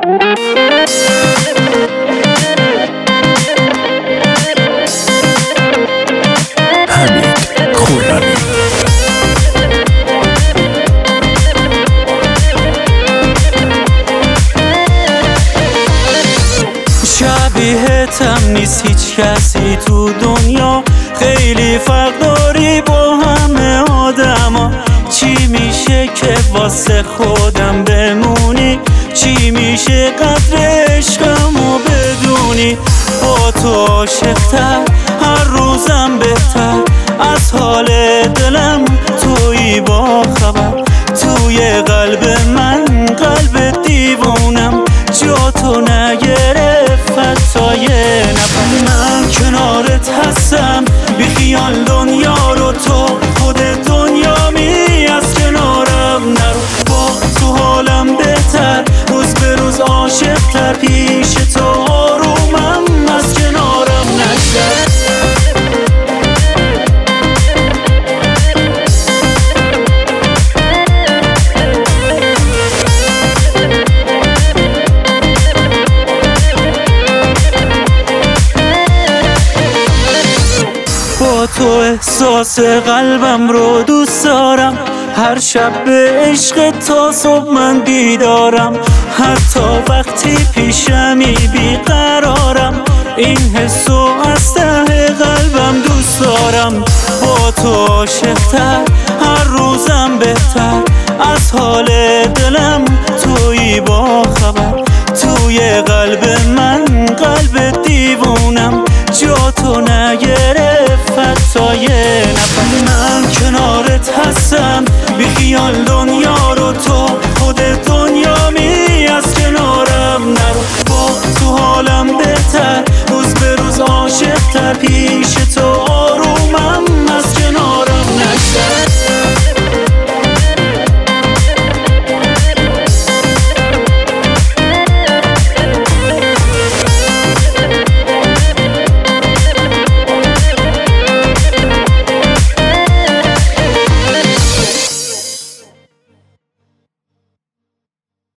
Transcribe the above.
شبیهتم نیست هیچ کسی تو دنیا، خیلی فرق داری با همه آدما. چی میشه که واسه خودم بمونی؟ چی میشه قدر عشقمو بدونی؟ با تو عاشق‌تر، هر روزم بهتر، از حال دلم تویی با خبر. توی قلب من قلب دیوونم، جا تو نگرفت حتی یه نفر. من کنارت هستم بی خیال دنیا رو، تو خود دنیا می از کنارم نرو. با تو حالم بهتر، روز به روز عاشق‌تر، پیش تو آرومم، از کنارم نگذر. با تو احساس قلبم رو دوست دارم، هر شب به عشق تا صبح من بیدارم. حتی وقتی پیشمی بیقرارم، این حسو از ته قلبم دوست دارم. با تو عاشق‌تر، هر روزم بهتر، از حال دلم تویی با خبر. توی قلب من قلب دیوونم، جا تو نگرفت حتی یه نفر. من کنارت هستم بی خیال